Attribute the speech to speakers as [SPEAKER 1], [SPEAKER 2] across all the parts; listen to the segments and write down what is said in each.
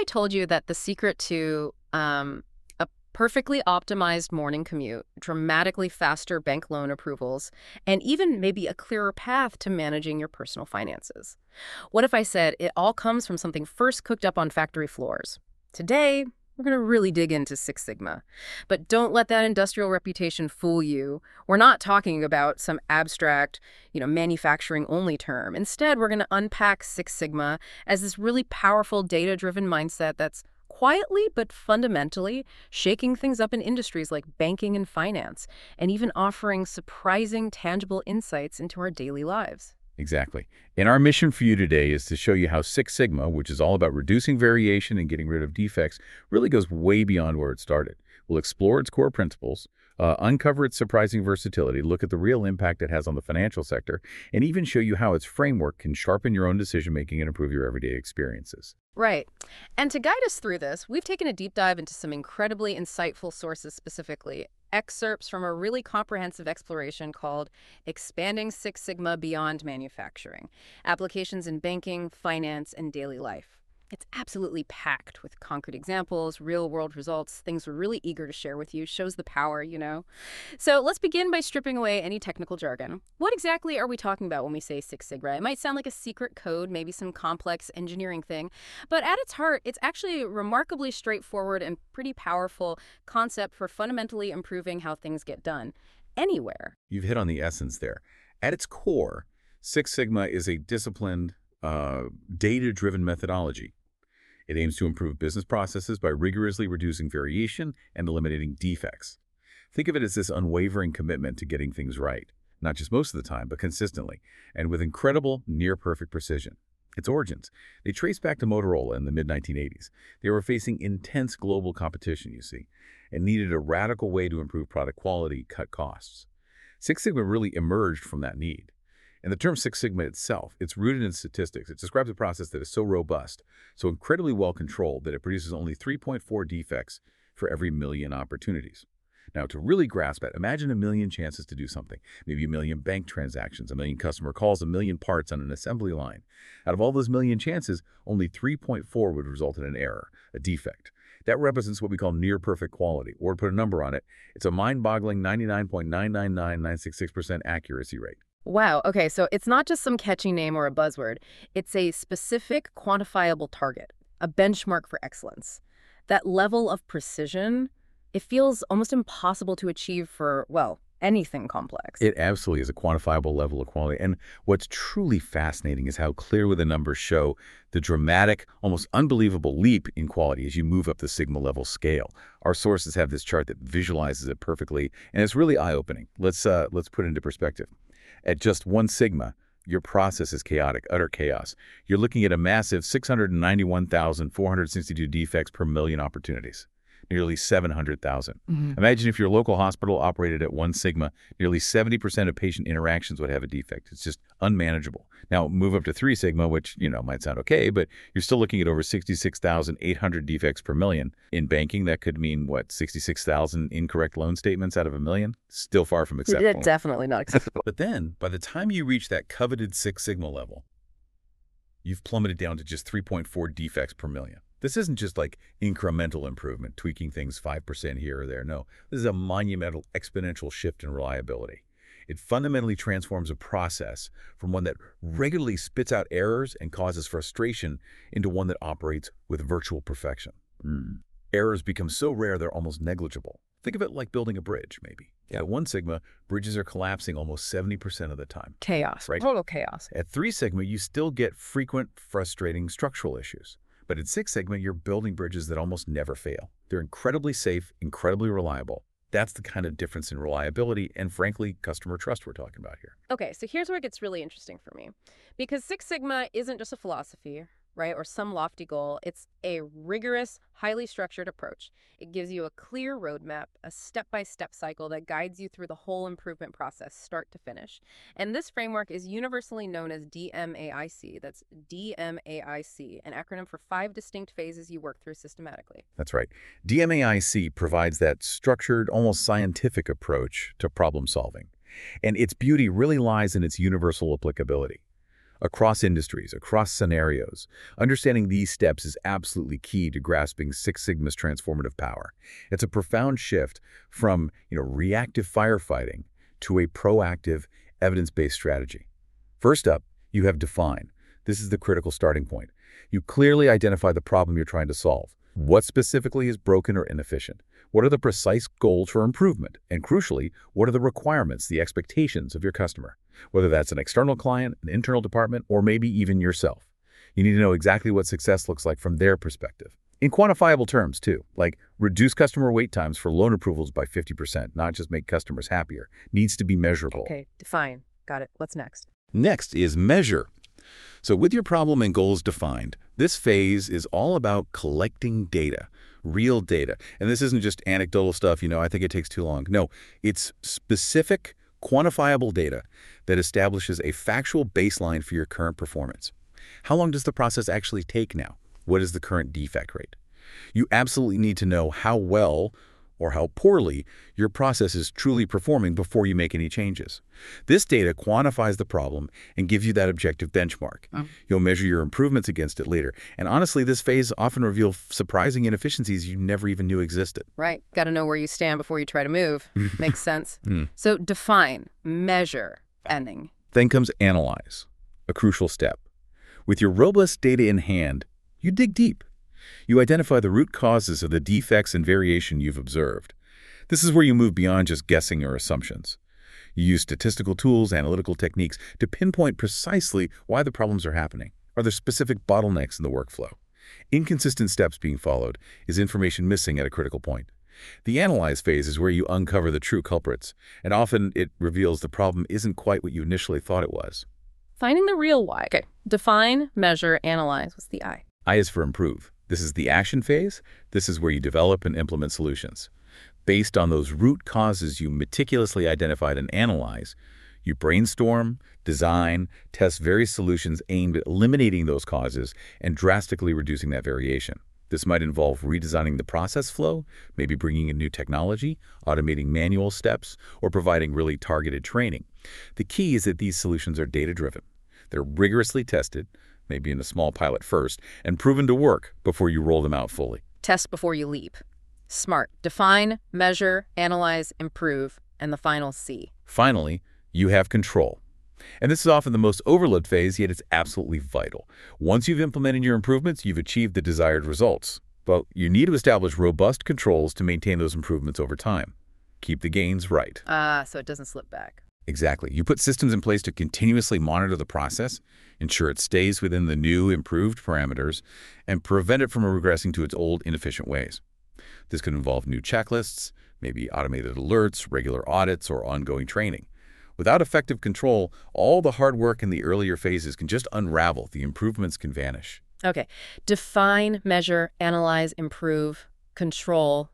[SPEAKER 1] told you that the secret to a perfectly optimized morning commute, dramatically faster bank loan approvals, and even maybe a clearer path to managing your personal finances? What if I said it all comes from something first cooked up on factory floors? Today, we're going to really dig into Six Sigma. But don't let that industrial reputation fool you. We're not talking about some abstract, manufacturing only term. Instead, we're going to unpack Six Sigma as this really powerful data-driven mindset that's quietly but fundamentally shaking things up in industries like banking and finance, and even offering surprising, tangible insights into our daily lives.
[SPEAKER 2] Exactly. And our mission for you today is to show you how Six Sigma, which is all about reducing variation and getting rid of defects, really goes way beyond where it started. We'll explore its core principles, uncover its surprising versatility, look at the real impact it has on the financial sector, and even show you how its framework can sharpen your own decision-making and improve your everyday experiences.
[SPEAKER 1] Right. And to guide us through this, we've taken a deep dive into some incredibly insightful sources specifically. Excerpts from a really comprehensive exploration called Expanding Six Sigma Beyond Manufacturing, Applications in Banking, Finance, and Daily Life. It's absolutely packed with concrete examples, real-world results, things we're really eager to share with you. Shows the power. So let's begin by stripping away any technical jargon. What exactly are we talking about when we say Six Sigma? It might sound like a secret code, maybe some complex engineering thing, but at its heart, it's actually a remarkably straightforward and pretty powerful concept for fundamentally improving how things get done anywhere.
[SPEAKER 2] You've hit on the essence there. At its core, Six Sigma is a disciplined, data-driven methodology. It aims to improve business processes by rigorously reducing variation and eliminating defects. Think of it as this unwavering commitment to getting things right, not just most of the time, but consistently, and with incredible, near-perfect precision. Its origins, they trace back to Motorola in the mid-1980s. They were facing intense global competition, you see, and needed a radical way to improve product quality, cut costs. Six Sigma really emerged from that need. And the term Six Sigma itself, it's rooted in statistics. It describes a process that is so robust, so incredibly well controlled that it produces only 3.4 defects for every million opportunities. Now, to really grasp that, imagine a million chances to do something, maybe a million bank transactions, a million customer calls, a million parts on an assembly line. Out of all those million chances, only 3.4 would result in an error, a defect. That represents what we call near-perfect quality, or to put a number on it, it's a mind-boggling 99.999,966% accuracy rate.
[SPEAKER 1] Wow. Okay, so it's not just some catchy name or a buzzword. It's a specific, quantifiable target, a benchmark for excellence. That level of precision, it feels almost impossible to achieve for, well, anything complex.
[SPEAKER 2] It absolutely is a quantifiable level of quality. And what's truly fascinating is how clearly the numbers show the dramatic, almost unbelievable leap in quality as you move up the Sigma level scale. Our sources have this chart that visualizes it perfectly, and it's really eye-opening. Let's put it into perspective. At just 1 sigma, your process is chaotic, utter chaos. You're looking at a massive 691,462 defects per million opportunities, nearly 700,000. Imagine if your local hospital operated at 1 sigma, nearly 70% of patient interactions would have a defect. It's just unmanageable. Now, move up to 3 sigma, which, might sound okay, but you're still looking at over 66,800 defects per million. In banking, that could mean, 66,000 incorrect loan statements out of a million? Still far from acceptable.
[SPEAKER 1] Definitely not acceptable.
[SPEAKER 2] But then, by the time you reach that coveted Six Sigma level, you've plummeted down to just 3.4 defects per million. This isn't just like incremental improvement, tweaking things 5% here or there. No, this is a monumental exponential shift in reliability. It fundamentally transforms a process from one that regularly spits out errors and causes frustration into one that operates with virtual perfection. Errors become so rare they're almost negligible. Think of it like building a bridge, maybe. At 1 sigma, bridges are collapsing almost 70% of the time.
[SPEAKER 1] Chaos,
[SPEAKER 2] right?
[SPEAKER 1] Total chaos.
[SPEAKER 2] At 3 sigma, you still get frequent, frustrating structural issues. But at Six Sigma, you're building bridges that almost never fail. They're incredibly safe, incredibly reliable. That's the kind of difference in reliability and, frankly, customer trust we're talking about here.
[SPEAKER 1] Okay, so here's where it gets really interesting for me. Because Six Sigma isn't just a philosophy, right, or some lofty goal. It's a rigorous, highly structured approach. It gives you a clear roadmap, a step-by-step cycle that guides you through the whole improvement process, start to finish. And this framework is universally known as DMAIC. That's DMAIC, an acronym for 5 distinct phases you work through systematically.
[SPEAKER 2] That's right. DMAIC provides that structured, almost scientific approach to problem solving. And its beauty really lies in its universal applicability. across industries, across scenarios. Understanding these steps is absolutely key to grasping Six Sigma's transformative power. It's a profound shift from, reactive firefighting to a proactive, evidence-based strategy. First up, you have define. This is the critical starting point. You clearly identify the problem you're trying to solve. What specifically is broken or inefficient? What are the precise goals for improvement? And crucially, what are the requirements, the expectations of your customer? Whether that's an external client, an internal department, or maybe even yourself. You need to know exactly what success looks like from their perspective. In quantifiable terms, too, like reduce customer wait times for loan approvals by 50%, not just make customers happier. Needs to be measurable.
[SPEAKER 1] Okay, define. Got it. What's next?
[SPEAKER 2] Next is measure. So with your problem and goals defined, this phase is all about collecting data, real data. And this isn't just anecdotal stuff, I think it takes too long. No, it's specific, quantifiable data that establishes a factual baseline for your current performance. How long does the process actually take now? What is the current defect rate? You absolutely need to know how well or how poorly your process is truly performing before you make any changes. This data quantifies the problem and gives you that objective benchmark. You'll measure your improvements against it later. And honestly, this phase often reveals surprising inefficiencies you never even knew existed.
[SPEAKER 1] Right. Got to know where you stand before you try to move. Makes sense. So define, measure, ending.
[SPEAKER 2] Then comes analyze, a crucial step. With your robust data in hand, you dig deep. You identify the root causes of the defects and variation you've observed. This is where you move beyond just guessing or assumptions. You use statistical tools, analytical techniques to pinpoint precisely why the problems are happening. Are there specific bottlenecks in the workflow? Inconsistent steps being followed? Is information missing at a critical point? The analyze phase is where you uncover the true culprits, and often it reveals the problem isn't quite what you initially thought it was.
[SPEAKER 1] Finding the real why. Okay. Define, measure, analyze. What's the I?
[SPEAKER 2] I is for improve. This is the action phase. This is where you develop and implement solutions. Based on those root causes you meticulously identified and analyze, you brainstorm, design, test various solutions aimed at eliminating those causes and drastically reducing that variation. This might involve redesigning the process flow, maybe bringing in new technology, automating manual steps, or providing really targeted training. The key is that these solutions are data-driven. They're rigorously tested, maybe in a small pilot first, and proven to work before you roll them out fully.
[SPEAKER 1] Test before you leap. Smart. Define, measure, analyze, improve, and the final C.
[SPEAKER 2] Finally, you have control. And this is often the most overlooked phase, yet it's absolutely vital. Once you've implemented your improvements, you've achieved the desired results. But you need to establish robust controls to maintain those improvements over time. Keep the gains right.
[SPEAKER 1] So it doesn't slip back.
[SPEAKER 2] Exactly. You put systems in place to continuously monitor the process, ensure it stays within the new, improved parameters, and prevent it from regressing to its old, inefficient ways. This could involve new checklists, maybe automated alerts, regular audits, or ongoing training. Without effective control, all the hard work in the earlier phases can just unravel. The improvements can vanish.
[SPEAKER 1] Okay. Define, measure, analyze, improve, control,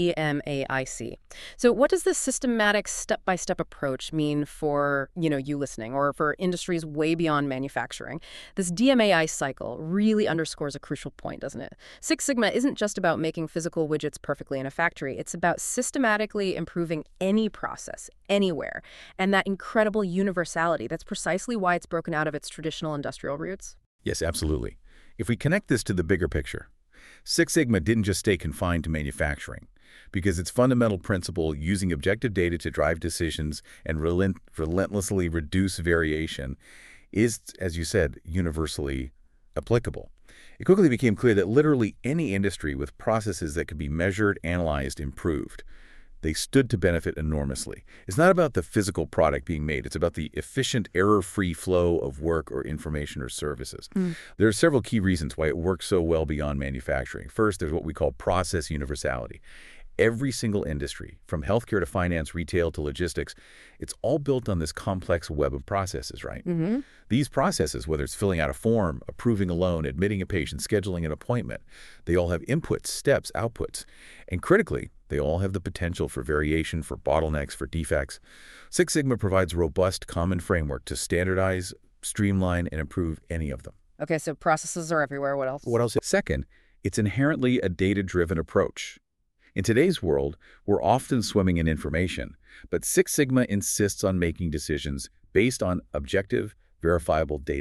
[SPEAKER 1] DMAIC. So what does this systematic step-by-step approach mean for, you listening, or for industries way beyond manufacturing? This DMAI cycle really underscores a crucial point, doesn't it? Six Sigma isn't just about making physical widgets perfectly in a factory. It's about systematically improving any process, anywhere. And that incredible universality, that's precisely why it's broken out of its traditional industrial roots.
[SPEAKER 2] Yes, absolutely. If we connect this to the bigger picture, Six Sigma didn't just stay confined to manufacturing, because its fundamental principle, using objective data to drive decisions and relentlessly reduce variation, is, as you said, universally applicable. It quickly became clear that literally any industry with processes that could be measured, analyzed, improved, they stood to benefit enormously. It's not about the physical product being made. It's about the efficient, error-free flow of work or information or services. There are several key reasons why it works so well beyond manufacturing. First, there's what we call process universality. Every single industry, from healthcare to finance, retail to logistics, it's all built on this complex web of processes, right? These processes, whether it's filling out a form, approving a loan, admitting a patient, scheduling an appointment, they all have inputs, steps, outputs. And critically, they all have the potential for variation, for bottlenecks, for defects. Six Sigma provides a robust, common framework to standardize, streamline, and improve any of them.
[SPEAKER 1] Okay, so processes are everywhere. What else?
[SPEAKER 2] Second, it's inherently a data-driven approach. In today's world, we're often swimming in information, but Six Sigma insists on making decisions based on objective, verifiable data,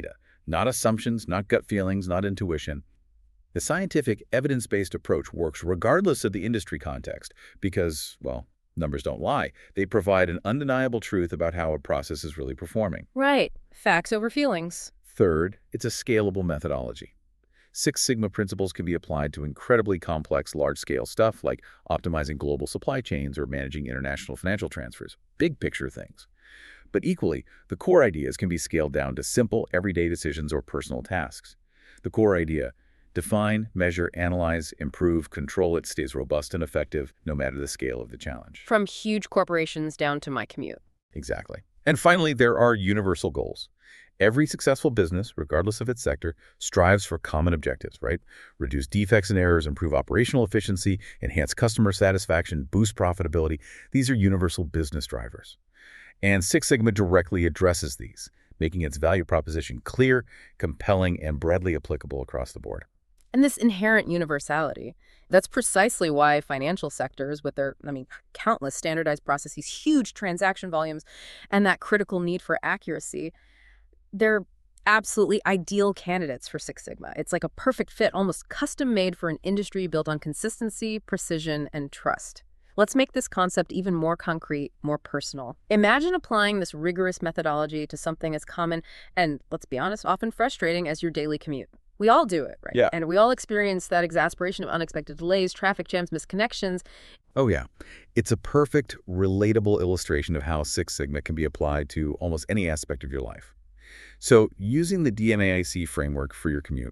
[SPEAKER 2] Not assumptions, not gut feelings, not intuition. The scientific, evidence-based approach works regardless of the industry context because, well, numbers don't lie. They provide an undeniable truth about how a process is really performing.
[SPEAKER 1] Right. Facts over feelings.
[SPEAKER 2] Third, it's a scalable methodology. Six Sigma principles can be applied to incredibly complex, large-scale stuff like optimizing global supply chains or managing international financial transfers, big picture things. But equally, the core ideas can be scaled down to simple, everyday decisions or personal tasks. The core idea: define, measure, analyze, improve, control it, stays robust and effective no matter the scale of the challenge.
[SPEAKER 1] From huge corporations down to my commute.
[SPEAKER 2] Exactly. And finally, there are universal goals. Every successful business, regardless of its sector, strives for common objectives, right? Reduce defects and errors, improve operational efficiency, enhance customer satisfaction, boost profitability. These are universal business drivers. And Six Sigma directly addresses these, making its value proposition clear, compelling, and broadly applicable across the board.
[SPEAKER 1] And this inherent universality, that's precisely why financial sectors with their, countless standardized processes, huge transaction volumes, and that critical need for accuracy, they're absolutely ideal candidates for Six Sigma. It's like a perfect fit, almost custom made for an industry built on consistency, precision, and trust. Let's make this concept even more concrete, more personal. Imagine applying this rigorous methodology to something as common and, let's be honest, often frustrating as your daily commute. We all do it, right?
[SPEAKER 2] Yeah.
[SPEAKER 1] And we all experience that exasperation of unexpected delays, traffic jams, misconnections.
[SPEAKER 2] Oh yeah. It's a perfect, relatable illustration of how Six Sigma can be applied to almost any aspect of your life. So, using the DMAIC framework for your commute.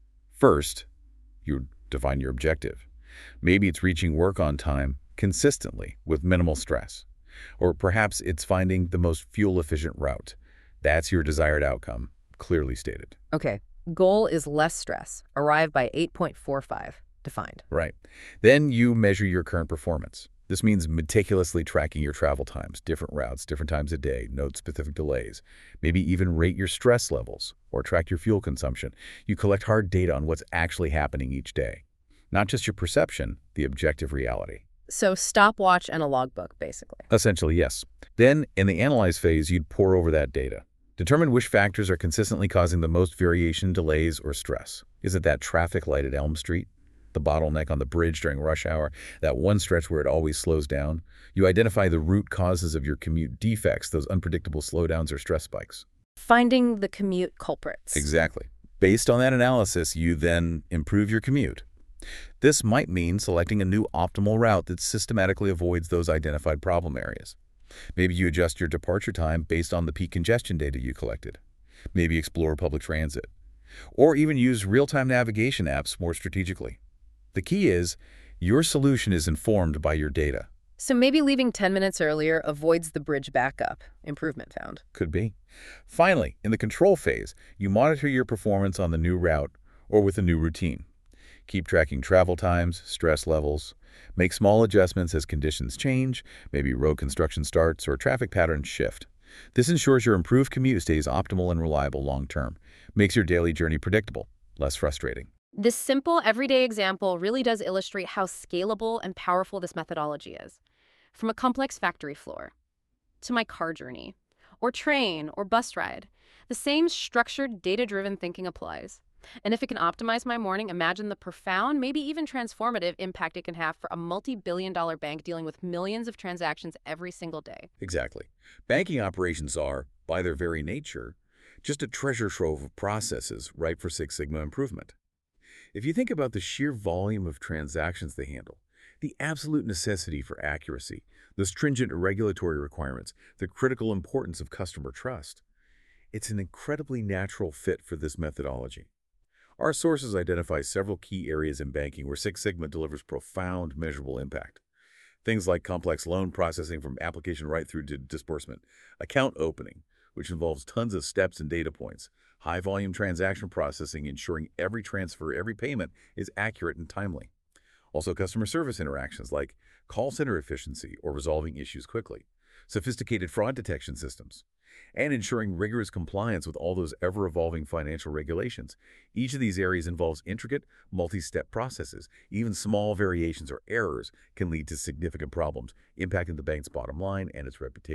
[SPEAKER 2] First, you define your objective. Maybe it's reaching work on time consistently with minimal stress. Or perhaps it's finding the most fuel-efficient route. That's your desired outcome, clearly stated.
[SPEAKER 1] Okay, goal is less stress. Arrive by 8.45, defined.
[SPEAKER 2] Right. Then you measure your current performance. This means meticulously tracking your travel times, different routes, different times a day, note specific delays, maybe even rate your stress levels or track your fuel consumption. You collect hard data on what's actually happening each day. Not just your perception, the objective reality.
[SPEAKER 1] So stopwatch and a logbook, basically.
[SPEAKER 2] Essentially, yes. Then, in the analyze phase, you'd pore over that data. Determine which factors are consistently causing the most variation, delays, or stress. Is it that traffic light at Elm Street? The bottleneck on the bridge during rush hour, that one stretch where it always slows down? You identify the root causes of your commute defects, those unpredictable slowdowns or stress spikes.
[SPEAKER 1] Finding the commute culprits.
[SPEAKER 2] Exactly. Based on that analysis, you then improve your commute. This might mean selecting a new optimal route that systematically avoids those identified problem areas. Maybe you adjust your departure time based on the peak congestion data you collected. Maybe explore public transit. Or even use real-time navigation apps more strategically. The key is, your solution is informed by your data.
[SPEAKER 1] So maybe leaving 10 minutes earlier avoids the bridge backup. Improvement found.
[SPEAKER 2] Could be. Finally, in the control phase, you monitor your performance on the new route or with a new routine. Keep tracking travel times, stress levels. Make small adjustments as conditions change, maybe road construction starts or traffic patterns shift. This ensures your improved commute stays optimal and reliable long-term. Makes your daily journey predictable, less frustrating.
[SPEAKER 1] This simple, everyday example really does illustrate how scalable and powerful this methodology is. From a complex factory floor to my car journey, or train or bus ride, the same structured, data-driven thinking applies. And if it can optimize my morning, imagine the profound, maybe even transformative impact it can have for a multi-billion-dollar bank dealing with millions of transactions every single day.
[SPEAKER 2] Exactly. Banking operations are, by their very nature, just a treasure trove of processes ripe for Six Sigma improvement. If you think about the sheer volume of transactions they handle, the absolute necessity for accuracy, the stringent regulatory requirements, the critical importance of customer trust, it's an incredibly natural fit for this methodology. Our sources identify several key areas in banking where Six Sigma delivers profound, measurable impact. Things like complex loan processing from application right through to disbursement, account opening, which involves tons of steps and data points, high-volume transaction processing, ensuring every transfer, every payment is accurate and timely. Also, customer service interactions like call center efficiency or resolving issues quickly, sophisticated fraud detection systems, and ensuring rigorous compliance with all those ever-evolving financial regulations. Each of these areas involves intricate, multi-step processes. Even small variations or errors can lead to significant problems, impacting the bank's bottom line and its reputation.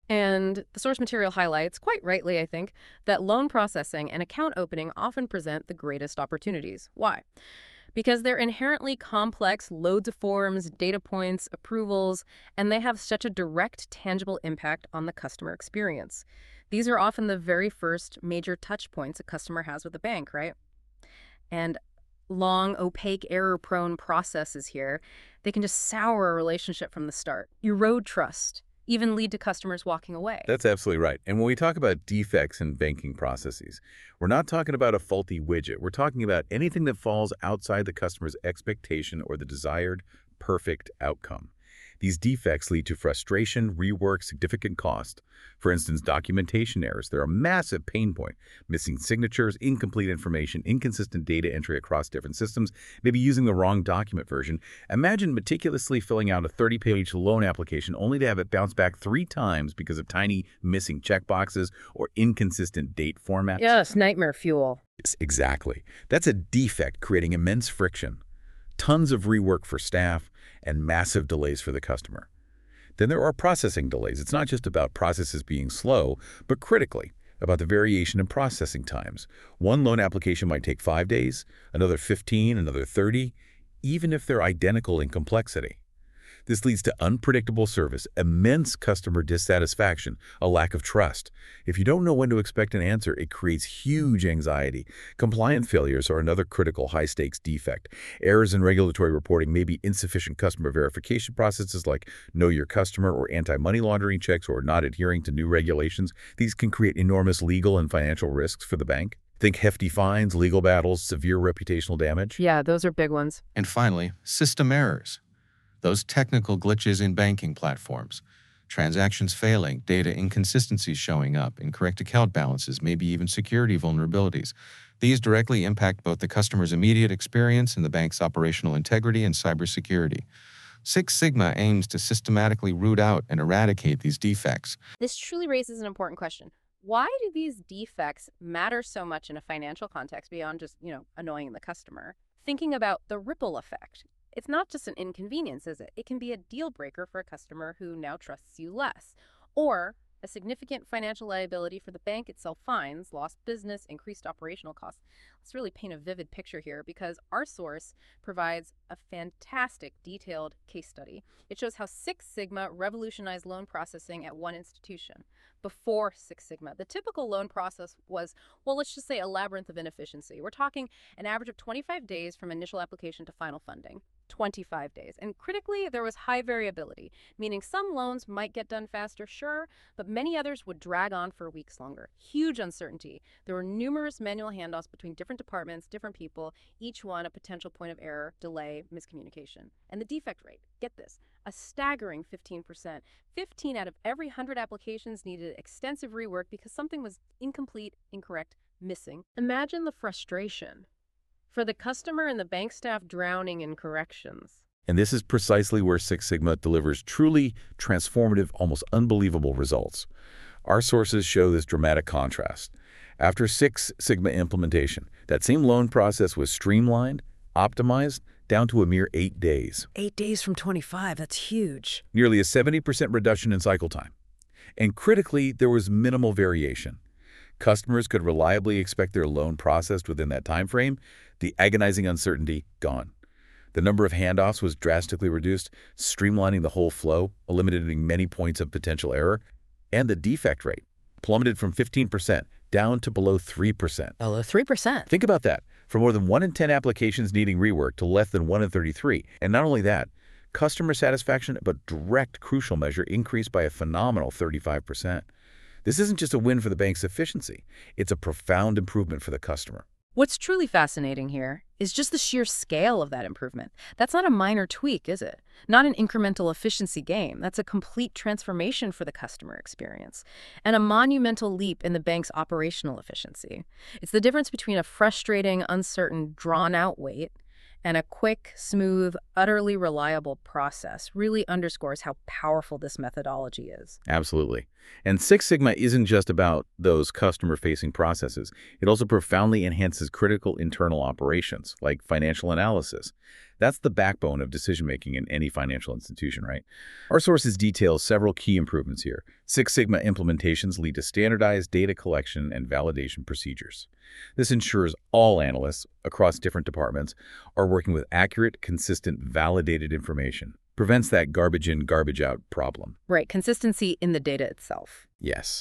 [SPEAKER 1] And the source material highlights, quite rightly, I think, that loan processing and account opening often present the greatest opportunities. Why? Because they're inherently complex, loads of forms, data points, approvals, and they have such a direct, tangible impact on the customer experience. These are often the very first major touch points a customer has with a bank, right? And long, opaque, error-prone processes here, they can just sour a relationship from the start, erode trust, even lead to customers walking away.
[SPEAKER 2] That's absolutely right. And when we talk about defects in banking processes, we're not talking about a faulty widget. We're talking about anything that falls outside the customer's expectation or the desired perfect outcome. These defects lead to frustration, rework, significant cost. For instance, documentation errors. They're a massive pain point. Missing signatures, incomplete information, inconsistent data entry across different systems, maybe using the wrong document version. Imagine meticulously filling out a 30-page loan application only to have it bounce back 3 times because of tiny missing checkboxes or inconsistent date formats.
[SPEAKER 1] Yes, nightmare fuel.
[SPEAKER 2] Yes, exactly. That's a defect creating immense friction, tons of rework for staff, and massive delays for the customer. Then there are processing delays. It's not just about processes being slow, but critically about the variation in processing times. One loan application might take 5 days, another 15, another 30, even if they're identical in complexity. This leads to unpredictable service, immense customer dissatisfaction, a lack of trust. If you don't know when to expect an answer, it creates huge anxiety. Compliant failures are another critical high-stakes defect. Errors in regulatory reporting may be insufficient customer verification processes like Know Your Customer or anti-money laundering checks or not adhering to new regulations. These can create enormous legal and financial risks for the bank. Think hefty fines, legal battles, severe reputational damage.
[SPEAKER 1] Yeah, those are big ones.
[SPEAKER 3] And finally, system errors. Those technical glitches in banking platforms, transactions failing, data inconsistencies showing up, incorrect account balances, maybe even security vulnerabilities. These directly impact both the customer's immediate experience and the bank's operational integrity and cybersecurity. Six Sigma aims to systematically root out and eradicate these defects.
[SPEAKER 1] This truly raises an important question. Why do these defects matter so much in a financial context beyond just, annoying the customer? Thinking about the ripple effect. It's not just an inconvenience, is it? It can be a deal breaker for a customer who now trusts you less, or a significant financial liability for the bank itself, fines, lost business, increased operational costs. Let's really paint a vivid picture here because our source provides a fantastic detailed case study. It shows how Six Sigma revolutionized loan processing at one institution. Before Six Sigma, the typical loan process was, well, let's just say a labyrinth of inefficiency. We're talking an average of 25 days from initial application to final funding. 25 days. And critically, there was high variability, meaning some loans might get done faster, sure, but many others would drag on for weeks longer. Huge uncertainty. There were numerous manual handoffs between different departments, different people, each one a potential point of error, delay, miscommunication. And the defect rate, get this, a staggering 15%. 15 out of every 100 applications needed extensive rework because something was incomplete, incorrect, missing. Imagine the frustration for the customer and the bank staff drowning in corrections.
[SPEAKER 2] And this is precisely where Six Sigma delivers truly transformative, almost unbelievable results. Our sources show this dramatic contrast. After Six Sigma implementation, that same loan process was streamlined, optimized, down to a mere 8 days.
[SPEAKER 1] 8 days from 25, that's huge.
[SPEAKER 2] Nearly a 70% reduction in cycle time. And critically, there was minimal variation. Customers could reliably expect their loan processed within that time frame, the agonizing uncertainty gone. The number of handoffs was drastically reduced, streamlining the whole flow, eliminating many points of potential error, and the defect rate plummeted from 15% down to below 3%.
[SPEAKER 1] Below 3%.
[SPEAKER 2] Think about that. From more than 1 in 10 applications needing rework to less than 1 in 33. And not only that, customer satisfaction, but direct crucial measure increased by a phenomenal 35%. This isn't just a win for the bank's efficiency. It's a profound improvement for the customer.
[SPEAKER 1] What's truly fascinating here is just the sheer scale of that improvement. That's not a minor tweak, is it? Not an incremental efficiency gain. That's a complete transformation for the customer experience and a monumental leap in the bank's operational efficiency. It's the difference between a frustrating, uncertain, drawn-out wait and a quick, smooth, utterly reliable process. Really underscores how powerful this methodology is.
[SPEAKER 2] Absolutely. And Six Sigma isn't just about those customer-facing processes. It also profoundly enhances critical internal operations, like financial analysis. That's the backbone of decision-making in any financial institution, right? Our sources detail several key improvements here. Six Sigma implementations lead to standardized data collection and validation procedures. This ensures all analysts across different departments are working with accurate, consistent, validated information. Prevents that garbage in, garbage out problem.
[SPEAKER 1] Right, consistency in the data itself.
[SPEAKER 2] Yes.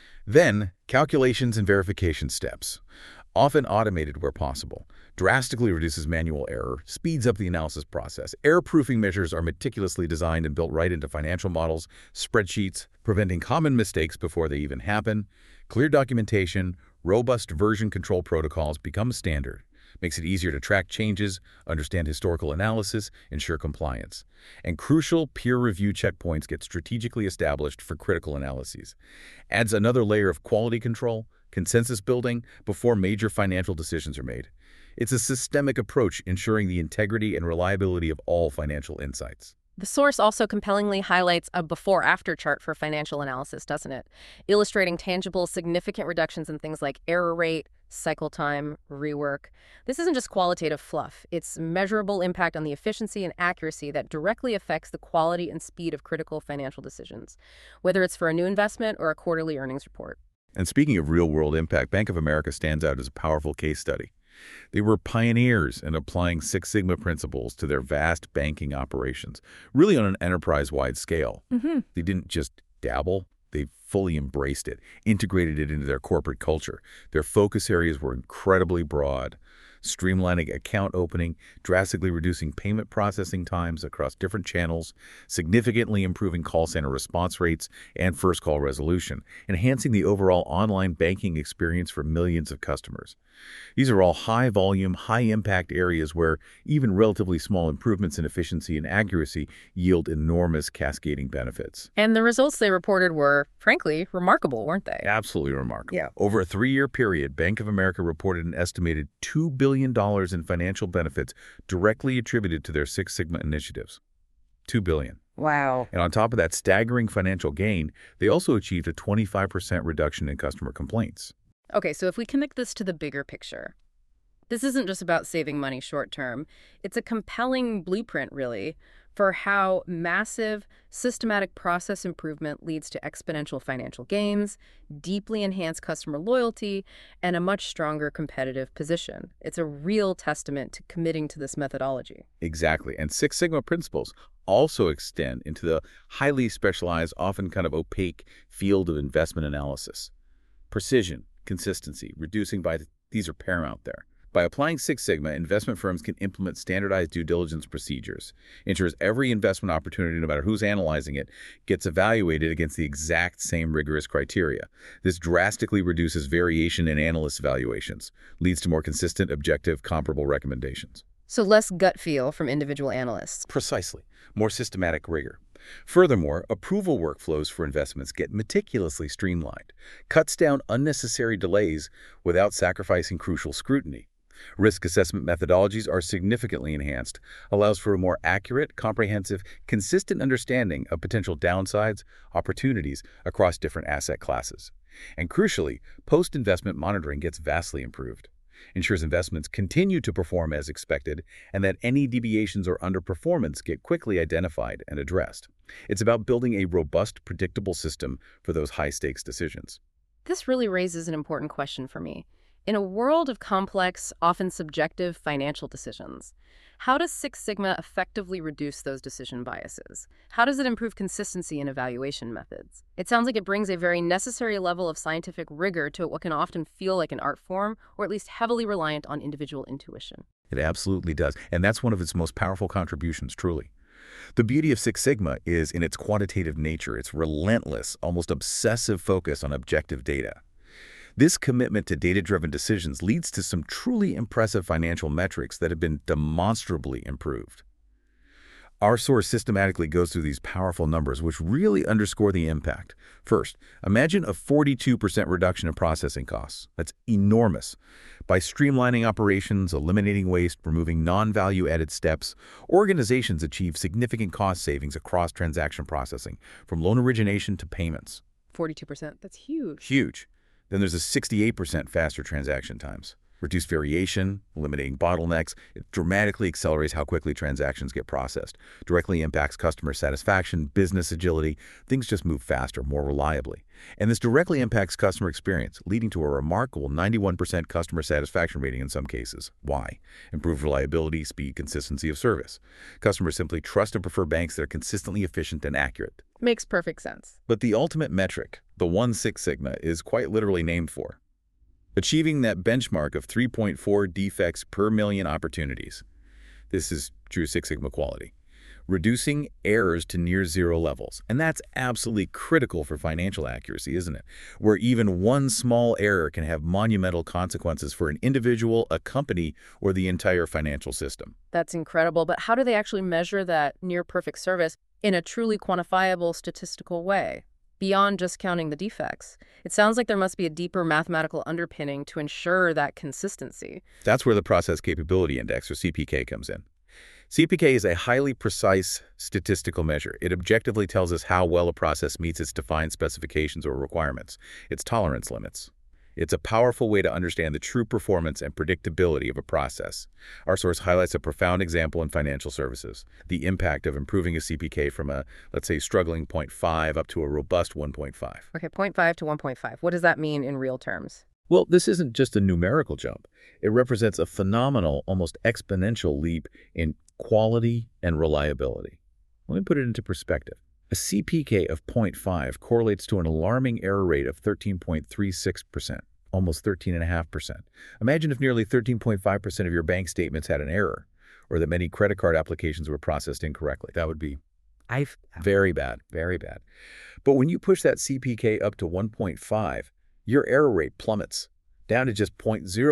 [SPEAKER 2] Then, calculations and verification steps. Often automated where possible, drastically reduces manual error, speeds up the analysis process. Error-proofing measures are meticulously designed and built right into financial models, spreadsheets, preventing common mistakes before they even happen. Clear documentation, robust version control protocols become standard. Makes it easier to track changes, understand historical analysis, ensure compliance. And crucial peer review checkpoints get strategically established for critical analyses. Adds another layer of quality control, consensus building before major financial decisions are made. It's a systemic approach ensuring the integrity and reliability of all financial insights.
[SPEAKER 1] The source also compellingly highlights a before-after chart for financial analysis, doesn't it? Illustrating tangible, significant reductions in things like error rate, cycle time, rework. This isn't just qualitative fluff. It's measurable impact on the efficiency and accuracy that directly affects the quality and speed of critical financial decisions, whether it's for a new investment or a quarterly earnings report.
[SPEAKER 2] And speaking of real-world impact, Bank of America stands out as a powerful case study. They were pioneers in applying Six Sigma principles to their vast banking operations, really on an enterprise-wide scale. They didn't just dabble, they fully embraced it, integrated it into their corporate culture. Their focus areas were incredibly broad, streamlining account opening, drastically reducing payment processing times across different channels, significantly improving call center response rates and first call resolution, enhancing the overall online banking experience for millions of customers. These are all high-volume, high-impact areas where even relatively small improvements in efficiency and accuracy yield enormous cascading benefits.
[SPEAKER 1] And the results they reported were, frankly, remarkable, weren't they?
[SPEAKER 2] Absolutely remarkable.
[SPEAKER 1] Yeah.
[SPEAKER 2] Over a 3-year period, Bank of America reported an estimated $2 billion in financial benefits directly attributed to their Six Sigma initiatives. $2 billion.
[SPEAKER 1] Wow.
[SPEAKER 2] And on top of that staggering financial gain, they also achieved a 25% reduction in customer complaints.
[SPEAKER 1] Okay, so if we connect this to the bigger picture, this isn't just about saving money short term. It's a compelling blueprint, really, for how massive, systematic process improvement leads to exponential financial gains, deeply enhanced customer loyalty, and a much stronger competitive position. It's a real testament to committing to this methodology.
[SPEAKER 2] Exactly. And Six Sigma principles also extend into the highly specialized, often kind of opaque field of investment analysis. Precision, consistency, these are paramount there. By applying Six Sigma, investment firms can implement standardized due diligence procedures, ensures every investment opportunity, no matter who's analyzing it, gets evaluated against the exact same rigorous criteria. This drastically reduces variation in analyst valuations, leads to more consistent, objective, comparable recommendations.
[SPEAKER 1] So less gut feel from individual analysts.
[SPEAKER 2] Precisely. More systematic rigor. Furthermore, approval workflows for investments get meticulously streamlined, cuts down unnecessary delays without sacrificing crucial scrutiny. Risk assessment methodologies are significantly enhanced, allows for a more accurate, comprehensive, consistent understanding of potential downsides, opportunities across different asset classes. And crucially, post-investment monitoring gets vastly improved. Ensures investments continue to perform as expected and that any deviations or underperformance get quickly identified and addressed. It's about building a robust, predictable system for those high-stakes decisions.
[SPEAKER 1] This really raises an important question for me. In a world of complex, often subjective financial decisions, how does Six Sigma effectively reduce those decision biases? How does it improve consistency in evaluation methods? It sounds like it brings a very necessary level of scientific rigor to what can often feel like an art form, or at least heavily reliant on individual intuition.
[SPEAKER 2] It absolutely does, and that's one of its most powerful contributions, truly. The beauty of Six Sigma is in its quantitative nature, its relentless, almost obsessive focus on objective data. This commitment to data-driven decisions leads to some truly impressive financial metrics that have been demonstrably improved. Our source systematically goes through these powerful numbers, which really underscore the impact. First, imagine a 42% reduction in processing costs. That's enormous. By streamlining operations, eliminating waste, removing non-value-added steps, organizations achieve significant cost savings across transaction processing, from loan origination to payments.
[SPEAKER 1] 42%. That's huge.
[SPEAKER 2] Huge. Then there's a 68% faster transaction times. Reduced variation, eliminating bottlenecks. It dramatically accelerates how quickly transactions get processed. Directly impacts customer satisfaction, business agility. Things just move faster, more reliably. And this directly impacts customer experience, leading to a remarkable 91% customer satisfaction rating in some cases. Why? Improved reliability, speed, consistency of service. Customers simply trust and prefer banks that are consistently efficient and accurate.
[SPEAKER 1] Makes perfect sense.
[SPEAKER 2] But the ultimate metric, the one Six Sigma, is quite literally named for. Achieving that benchmark of 3.4 defects per million opportunities. This is true Six Sigma quality. Reducing errors to near zero levels. And that's absolutely critical for financial accuracy, isn't it? Where even one small error can have monumental consequences for an individual, a company, or the entire financial system.
[SPEAKER 1] That's incredible. But how do they actually measure that near perfect service in a truly quantifiable statistical way, beyond just counting the defects? It sounds like there must be a deeper mathematical underpinning to ensure that consistency.
[SPEAKER 2] That's where the Process Capability Index, or CPK, comes in. CPK is a highly precise statistical measure. It objectively tells us how well a process meets its defined specifications or requirements, its tolerance limits. It's a powerful way to understand the true performance and predictability of a process. Our source highlights a profound example in financial services, the impact of improving a CPK from a, let's say, struggling 0.5 up to a robust 1.5.
[SPEAKER 1] Okay, 0.5 to 1.5. What does that mean in real terms?
[SPEAKER 2] Well, this isn't just a numerical jump. It represents a phenomenal, almost exponential leap in quality and reliability. Let me put it into perspective. A CPK of 0.5 correlates to an alarming error rate of 13.36%, almost 13.5%. Imagine if nearly 13.5% of your bank statements had an error, or that many credit card applications were processed incorrectly. That would be very bad, very bad. But when you push that CPK up to 1.5, your error rate plummets down to just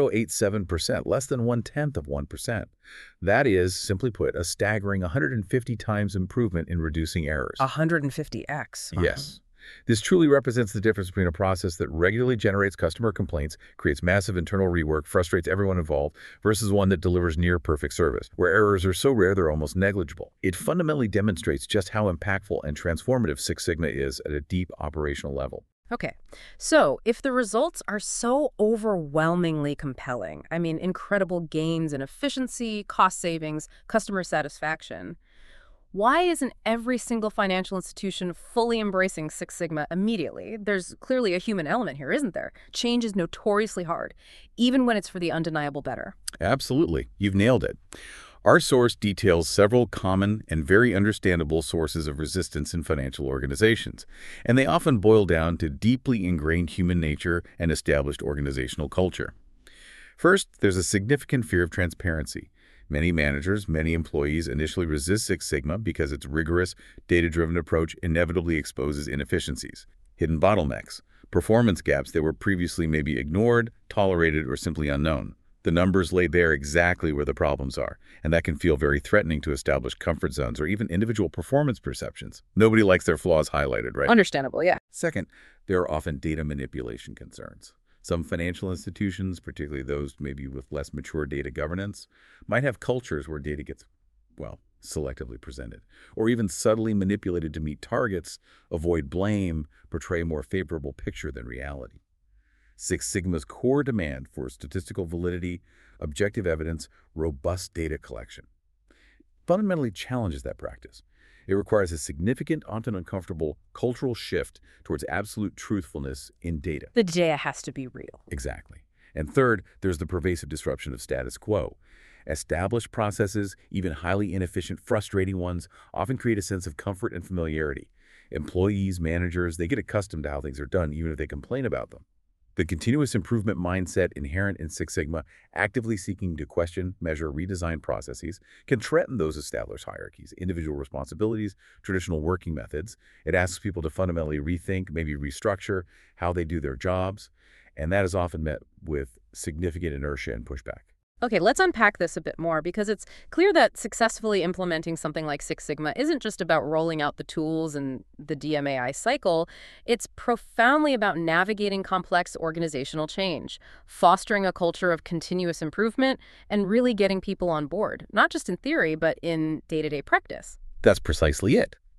[SPEAKER 2] 0.087%, less than 1/10 of 1%. That is, simply put, a staggering 150 times improvement in reducing errors.
[SPEAKER 1] 150x.
[SPEAKER 2] Yes. This truly represents the difference between a process that regularly generates customer complaints, creates massive internal rework, frustrates everyone involved, versus one that delivers near-perfect service, where errors are so rare they're almost negligible. It fundamentally demonstrates just how impactful and transformative Six Sigma is at a deep operational level.
[SPEAKER 1] Okay, so if the results are so overwhelmingly compelling, I mean, incredible gains in efficiency, cost savings, customer satisfaction, why isn't every single financial institution fully embracing Six Sigma immediately? There's clearly a human element here, isn't there? Change is notoriously hard, even when it's for the undeniable better.
[SPEAKER 2] Absolutely. You've nailed it. Our source details several common and very understandable sources of resistance in financial organizations, and they often boil down to deeply ingrained human nature and established organizational culture. First, there's a significant fear of transparency. Many managers, many employees initially resist Six Sigma because its rigorous, data-driven approach inevitably exposes inefficiencies, hidden bottlenecks, performance gaps that were previously maybe ignored, tolerated, or simply unknown. The numbers lay bare exactly where the problems are, and that can feel very threatening to establish comfort zones or even individual performance perceptions. Nobody likes their flaws highlighted, right?
[SPEAKER 1] Understandable, yeah.
[SPEAKER 2] Second, there are often data manipulation concerns. Some financial institutions, particularly those maybe with less mature data governance, might have cultures where data gets, well, selectively presented, or even subtly manipulated to meet targets, avoid blame, portray a more favorable picture than reality. Six Sigma's core demand for statistical validity, objective evidence, robust data collection fundamentally challenges that practice. It requires a significant, often uncomfortable, cultural shift towards absolute truthfulness in data.
[SPEAKER 1] The data has to be real.
[SPEAKER 2] Exactly. And third, there's the pervasive disruption of status quo. Established processes, even highly inefficient, frustrating ones, often create a sense of comfort and familiarity. Employees, managers, they get accustomed to how things are done, even if they complain about them. The continuous improvement mindset inherent in Six Sigma, actively seeking to question, measure, redesign processes, can threaten those established hierarchies, individual responsibilities, traditional working methods. It asks people to fundamentally rethink, maybe restructure how they do their jobs, and that is often met with significant inertia and pushback.
[SPEAKER 1] Okay, let's unpack this a bit more, because it's clear that successfully implementing something like Six Sigma isn't just about rolling out the tools and the DMAI cycle. It's profoundly about navigating complex organizational change, fostering a culture of continuous improvement, and really getting people on board, not just in theory, but in day-to-day practice.
[SPEAKER 2] That's precisely it.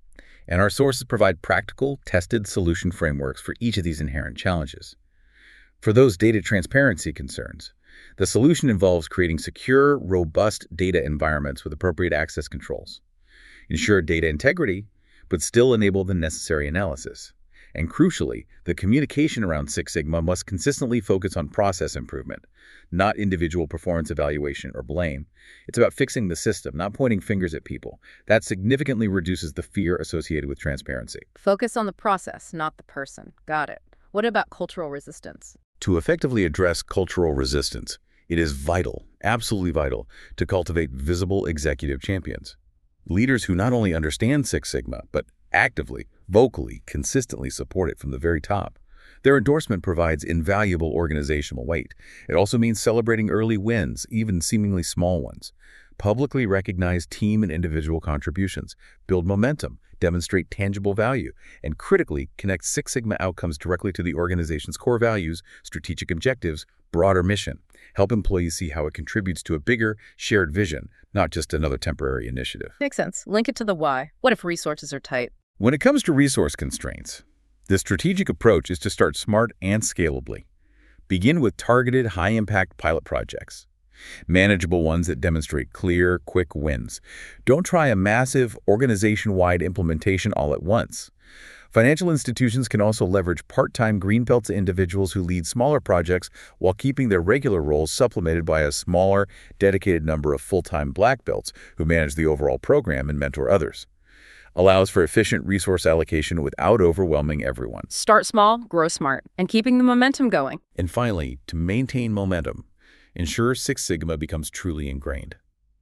[SPEAKER 2] And our sources provide practical, tested solution frameworks for each of these inherent challenges. For those data transparency concerns, the solution involves creating secure, robust data environments with appropriate access controls. Ensure data integrity, but still enable the necessary analysis. And crucially, the communication around Six Sigma must consistently focus on process improvement, not individual performance evaluation or blame. It's about fixing the system, not pointing fingers at people. That significantly reduces the fear associated with transparency.
[SPEAKER 1] Focus on the process, not the person. Got it. What about cultural resistance?
[SPEAKER 2] To effectively address cultural resistance, it is vital, absolutely vital, to cultivate visible executive champions. Leaders who not only understand Six Sigma, but actively, vocally, consistently support it from the very top. Their endorsement provides invaluable organizational weight. It also means celebrating early wins, even seemingly small ones. Publicly recognize team and individual contributions, build momentum, demonstrate tangible value, and critically connect Six Sigma outcomes directly to the organization's core values, strategic objectives, broader mission. Help employees see how it contributes to a bigger, shared vision, not just another temporary initiative.
[SPEAKER 1] Makes sense. Link it to the why. What if resources are tight?
[SPEAKER 2] When it comes to resource constraints, the strategic approach is to start smart and scalably. Begin with targeted, high-impact pilot projects, manageable ones that demonstrate clear, quick wins. Don't try a massive, organization-wide implementation all at once. Financial institutions can also leverage part-time greenbelts individuals who lead smaller projects while keeping their regular roles supplemented by a smaller, dedicated number of full-time black belts who manage the overall program and mentor others. Allows for efficient resource allocation without overwhelming everyone.
[SPEAKER 1] Start small, grow smart, and keeping the momentum going.
[SPEAKER 2] And finally, to maintain momentum, ensure Six Sigma becomes truly ingrained.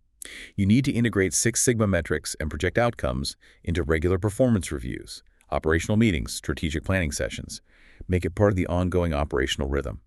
[SPEAKER 2] You need to integrate Six Sigma metrics and project outcomes into regular performance reviews, operational meetings, strategic planning sessions. Make it part of the ongoing operational rhythm.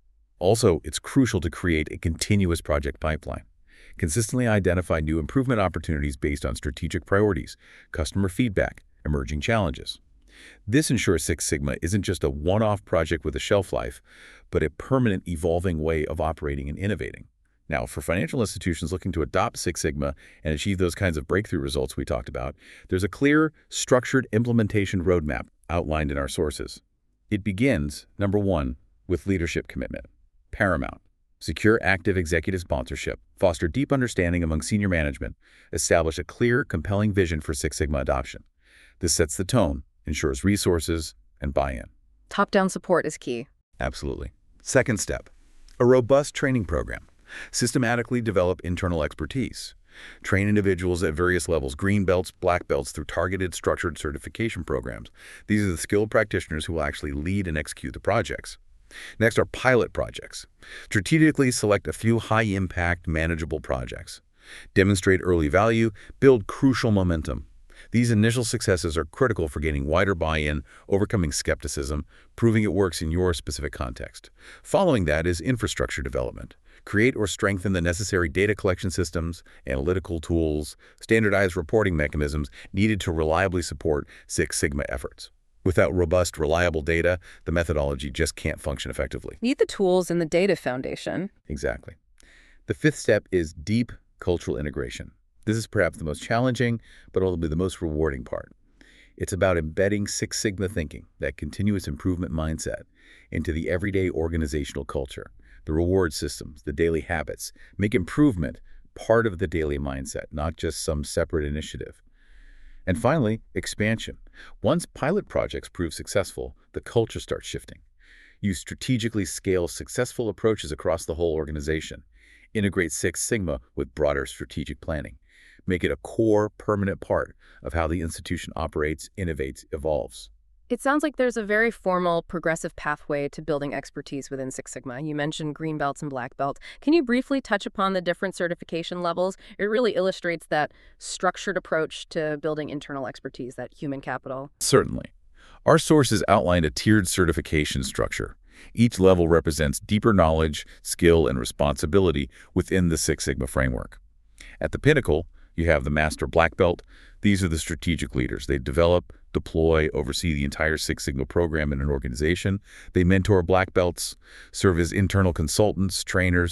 [SPEAKER 2] Also, it's crucial to create a continuous project pipeline. Consistently identify new improvement opportunities based on strategic priorities, customer feedback, emerging challenges. This ensures Six Sigma isn't just a one-off project with a shelf life, but a permanent evolving way of operating and innovating. Now, for financial institutions looking to adopt Six Sigma and achieve those kinds of breakthrough results we talked about, there's a clear, structured implementation roadmap outlined in our sources. It begins, number one, with leadership commitment. Paramount. Secure active executive sponsorship, foster deep understanding among senior management, establish a clear, compelling vision for Six Sigma adoption. This sets the tone, ensures resources, and buy-in.
[SPEAKER 1] Top-down support is key.
[SPEAKER 2] Absolutely. Second step, a robust training program. Systematically develop internal expertise. Train individuals at various levels, green belts, black belts, through targeted, structured certification programs. These are the skilled practitioners who will actually lead and execute the projects. Next are pilot projects. Strategically select a few high-impact, manageable projects. Demonstrate early value, build crucial momentum. These initial successes are critical for gaining wider buy-in, overcoming skepticism, proving it works in your specific context. Following that is infrastructure development. Create or strengthen the necessary data collection systems, analytical tools, standardized reporting mechanisms needed to reliably support Six Sigma efforts. Without robust, reliable data, the methodology just can't function effectively.
[SPEAKER 1] Need the tools and the data foundation.
[SPEAKER 2] Exactly. The fifth step is deep cultural integration. This is perhaps the most challenging, but ultimately the most rewarding part. It's about embedding Six Sigma thinking, that continuous improvement mindset, into the everyday organizational culture, the reward systems, the daily habits. Make improvement part of the daily mindset, not just some separate initiative. And finally, expansion. Once pilot projects prove successful, the culture starts shifting. You strategically scale successful approaches across the whole organization. Integrate Six Sigma with broader strategic planning. Make it a core, permanent part of how the institution operates, innovates, evolves.
[SPEAKER 1] It sounds like there's a very formal, progressive pathway to building expertise within Six Sigma. You mentioned green belts and black belts. Can you briefly touch upon the different certification levels? It really illustrates that structured approach to building internal expertise, that human capital.
[SPEAKER 2] Certainly. Our sources outlined a tiered certification structure. Each level represents deeper knowledge, skill, and responsibility within the Six Sigma framework. At the pinnacle, you have the Master Black Belt. These are the strategic leaders. They develop, deploy, oversee the entire Six Sigma program in an organization. They mentor black belts, serve as internal consultants, trainers,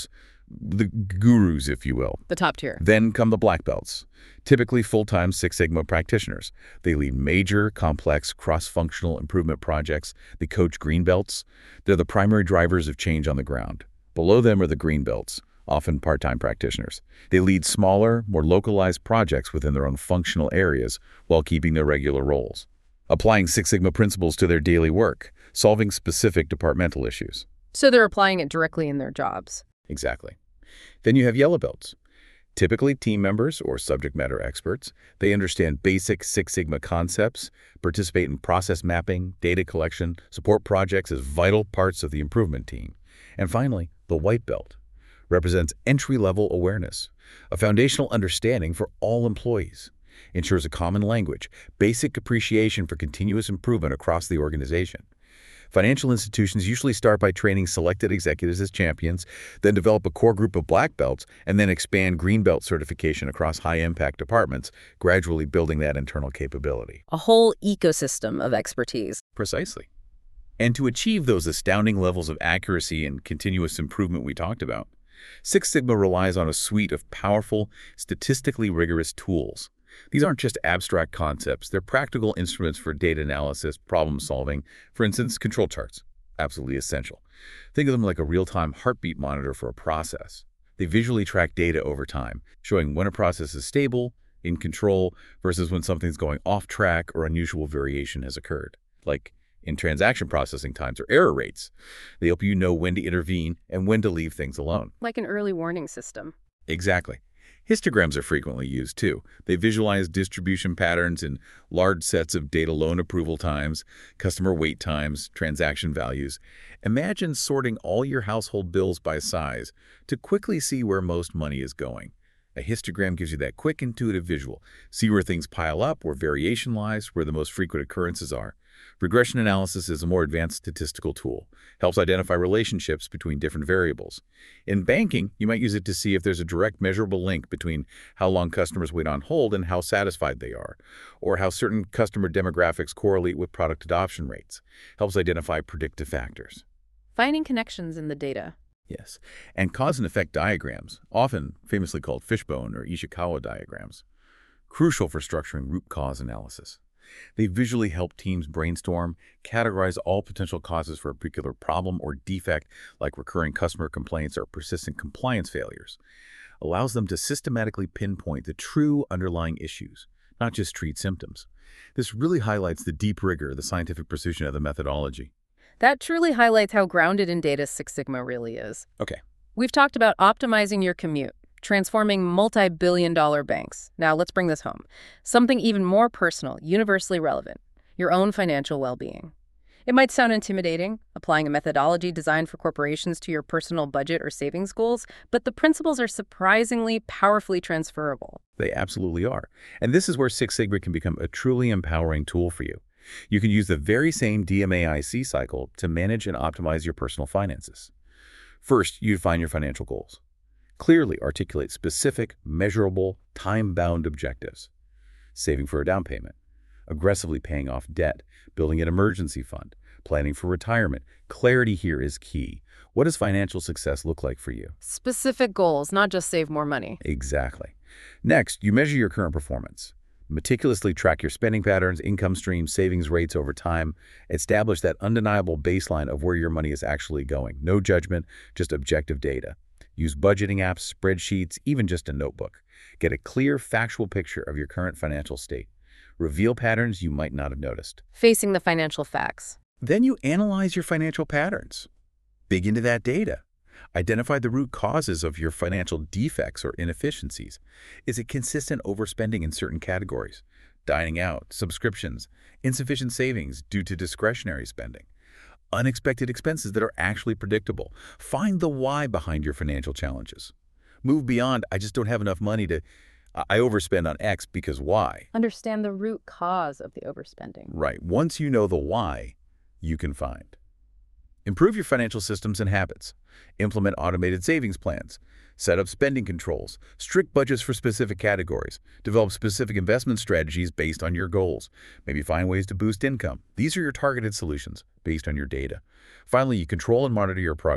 [SPEAKER 2] the gurus, if you will.
[SPEAKER 1] The top tier.
[SPEAKER 2] Then come the black belts, typically full-time Six Sigma practitioners. They lead major, complex, cross-functional improvement projects. They coach green belts. They're the primary drivers of change on the ground. Below them are the green belts, often part-time practitioners. They lead smaller, more localized projects within their own functional areas while keeping their regular roles, applying Six Sigma principles to their daily work, solving specific departmental issues.
[SPEAKER 1] So they're applying it directly in their jobs.
[SPEAKER 2] Exactly. Then you have yellow belts, typically team members or subject matter experts. They understand basic Six Sigma concepts, participate in process mapping, data collection, support projects as vital parts of the improvement team. And finally, the white belt represents entry-level awareness, a foundational understanding for all employees, ensures a common language, basic appreciation for continuous improvement across the organization. Financial institutions usually start by training selected executives as champions, then develop a core group of black belts, and then expand green belt certification across high-impact departments, gradually building that internal capability.
[SPEAKER 1] A whole ecosystem of expertise.
[SPEAKER 2] Precisely. And to achieve those astounding levels of accuracy and continuous improvement we talked about, Six Sigma relies on a suite of powerful, statistically rigorous tools. These aren't just abstract concepts, they're practical instruments for data analysis, problem solving. For instance, control charts, absolutely essential. Think of them like a real-time heartbeat monitor for a process. They visually track data over time, showing when a process is stable, in control, versus when something's going off track or unusual variation has occurred. Like in transaction processing times or error rates. They help you know when to intervene and when to leave things alone.
[SPEAKER 1] Like an early warning system.
[SPEAKER 2] Exactly. Histograms are frequently used, too. They visualize distribution patterns in large sets of data loan approval times, customer wait times, transaction values. Imagine sorting all your household bills by size to quickly see where most money is going. A histogram gives you that quick, intuitive visual. See where things pile up, where variation lies, where the most frequent occurrences are. Regression analysis is a more advanced statistical tool. Helps identify relationships between different variables. In banking, you might use it to see if there's a direct measurable link between how long customers wait on hold and how satisfied they are, or how certain customer demographics correlate with product adoption rates. Helps identify predictive factors.
[SPEAKER 1] Finding connections in the data.
[SPEAKER 2] Yes, and cause and effect diagrams, often famously called fishbone or Ishikawa diagrams, crucial for structuring root cause analysis. They visually help teams brainstorm, categorize all potential causes for a particular problem or defect, like recurring customer complaints or persistent compliance failures. Allows them to systematically pinpoint the true underlying issues, not just treat symptoms. This really highlights the deep rigor, the scientific precision of the methodology.
[SPEAKER 1] That truly highlights how grounded in data Six Sigma really is.
[SPEAKER 2] Okay.
[SPEAKER 1] We've talked about optimizing your commute, transforming multi-billion-dollar banks. Now let's bring this home. Something even more personal, universally relevant, your own financial well-being. It might sound intimidating, applying a methodology designed for corporations to your personal budget or savings goals, but the principles are surprisingly powerfully transferable.
[SPEAKER 2] They absolutely are. And this is where Six Sigma can become a truly empowering tool for you. You can use the very same DMAIC cycle to manage and optimize your personal finances. First, you define your financial goals. Clearly articulate specific, measurable, time-bound objectives. Saving for a down payment, aggressively paying off debt, building an emergency fund, planning for retirement. Clarity here is key. What does financial success look like for you?
[SPEAKER 1] Specific goals, not just save more money.
[SPEAKER 2] Exactly. Next, you measure your current performance. Meticulously track your spending patterns, income streams, savings rates over time. Establish that undeniable baseline of where your money is actually going. No judgment, just objective data. Use budgeting apps, spreadsheets, even just a notebook. Get a clear, factual picture of your current financial state. Reveal patterns you might not have noticed.
[SPEAKER 1] Facing the financial facts.
[SPEAKER 2] Then you analyze your financial patterns. Dig into that data. Identify the root causes of your financial defects or inefficiencies. Is it consistent overspending in certain categories? Dining out, subscriptions, insufficient savings due to discretionary spending, unexpected expenses that are actually predictable. Find the why behind your financial challenges. Move beyond, I just don't have enough money to, I overspend on X because Y.
[SPEAKER 1] Understand the root cause of the overspending.
[SPEAKER 2] Right. Once you know the why, you can find. Improve your financial systems and habits. Implement automated savings plans. Set up spending controls. Strict budgets for specific categories. Develop specific investment strategies based on your goals. Maybe find ways to boost income. These are your targeted solutions based on your data. Finally, you control and monitor your progress.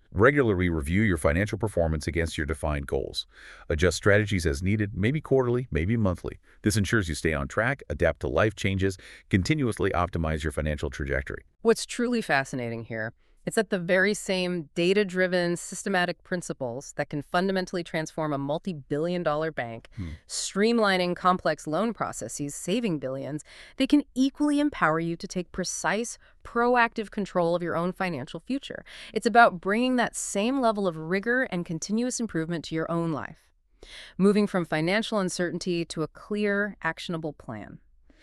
[SPEAKER 2] Regularly review your financial performance against your defined goals. Adjust strategies as needed, maybe quarterly, maybe monthly. This ensures you stay on track, adapt to life changes, continuously optimize your financial trajectory.
[SPEAKER 1] What's truly fascinating here is that the very same data-driven, systematic principles that can fundamentally transform a multi-billion-dollar bank, streamlining complex loan processes, saving billions, they can equally empower you to take precise, proactive control of your own financial future. It's about bringing that same level of rigor and continuous improvement to your own life, moving from financial uncertainty to a clear, actionable plan.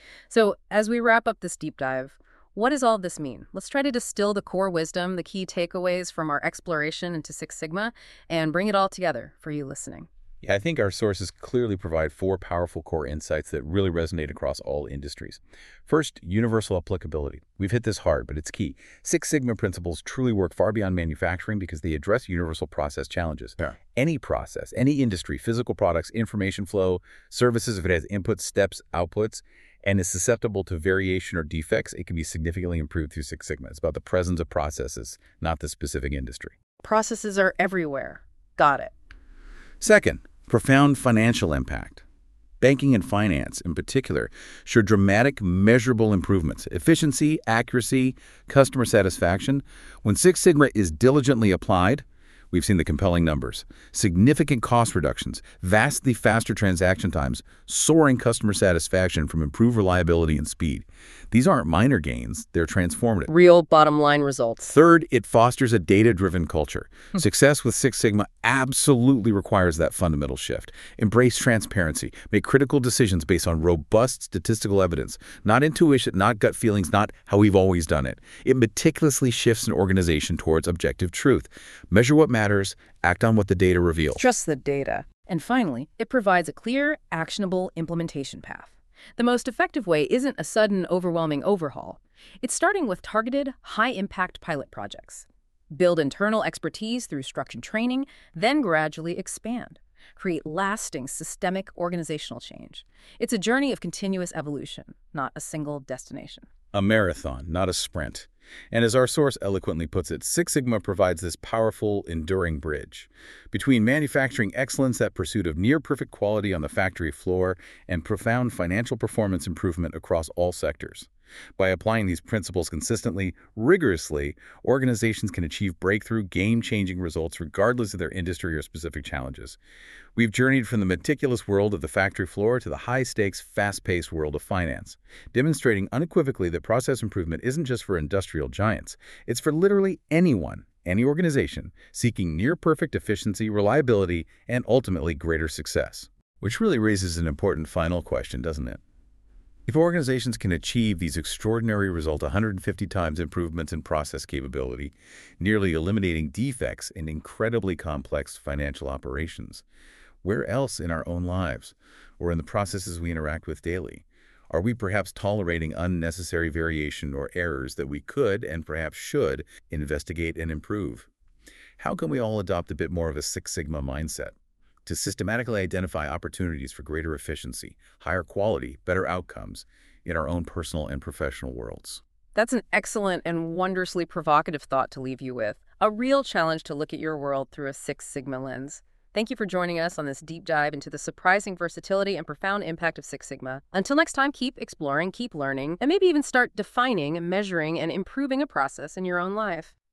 [SPEAKER 1] So, as we wrap up this deep dive, what does all of this mean? Let's try to distill the core wisdom, the key takeaways from our exploration into Six Sigma, and bring it all together for you listening.
[SPEAKER 2] Yeah, I think our sources clearly provide 4 powerful core insights that really resonate across all industries. First, universal applicability. We've hit this hard, but it's key. Six Sigma principles truly work far beyond manufacturing because they address universal process challenges.
[SPEAKER 3] Yeah.
[SPEAKER 2] Any process, any industry, physical products, information flow, services, if it has inputs, steps, outputs, and is susceptible to variation or defects, it can be significantly improved through Six Sigma. It's about the presence of processes, not the specific industry.
[SPEAKER 1] Processes are everywhere. Got it.
[SPEAKER 2] Second, profound financial impact. Banking and finance, in particular, show dramatic, measurable improvements. Efficiency, accuracy, customer satisfaction. When Six Sigma is diligently applied, we've seen the compelling numbers. Significant cost reductions, vastly faster transaction times, soaring customer satisfaction from improved reliability and speed. These aren't minor gains, they're transformative.
[SPEAKER 1] Real bottom line results.
[SPEAKER 2] Third, it fosters a data-driven culture. Success with Six Sigma absolutely requires that fundamental shift. Embrace transparency. Make critical decisions based on robust statistical evidence, not intuition, not gut feelings, not how we've always done it. It meticulously shifts an organization towards objective truth. Measure what matters, act on what the data reveals.
[SPEAKER 1] Trust the data. And finally, it provides a clear, actionable implementation path. The most effective way isn't a sudden, overwhelming overhaul. It's starting with targeted, high-impact pilot projects. Build internal expertise through structured training, then gradually expand. Create lasting, systemic organizational change. It's a journey of continuous evolution, not a single destination.
[SPEAKER 2] A marathon, not a sprint. And as our source eloquently puts it, Six Sigma provides this powerful, enduring bridge between manufacturing excellence, that pursuit of near-perfect quality on the factory floor, and profound financial performance improvement across all sectors. By applying these principles consistently, rigorously, organizations can achieve breakthrough, game-changing results regardless of their industry or specific challenges. We've journeyed from the meticulous world of the factory floor to the high-stakes, fast-paced world of finance, demonstrating unequivocally that process improvement isn't just for industrial giants. It's for literally anyone, any organization, seeking near-perfect efficiency, reliability, and ultimately greater success. Which really raises an important final question, doesn't it? If organizations can achieve these extraordinary results, 150 times improvements in process capability, nearly eliminating defects in incredibly complex financial operations, where else in our own lives or in the processes we interact with daily are we perhaps tolerating unnecessary variation or errors that we could and perhaps should investigate and improve? How can we all adopt a bit more of a Six Sigma mindset to systematically identify opportunities for greater efficiency, higher quality, better outcomes in our own personal and professional worlds?
[SPEAKER 1] That's an excellent and wondrously provocative thought to leave you with. A real challenge to look at your world through a Six Sigma lens. Thank you for joining us on this deep dive into the surprising versatility and profound impact of Six Sigma. Until next time, keep exploring, keep learning, and maybe even start defining, measuring, and improving a process in your own life.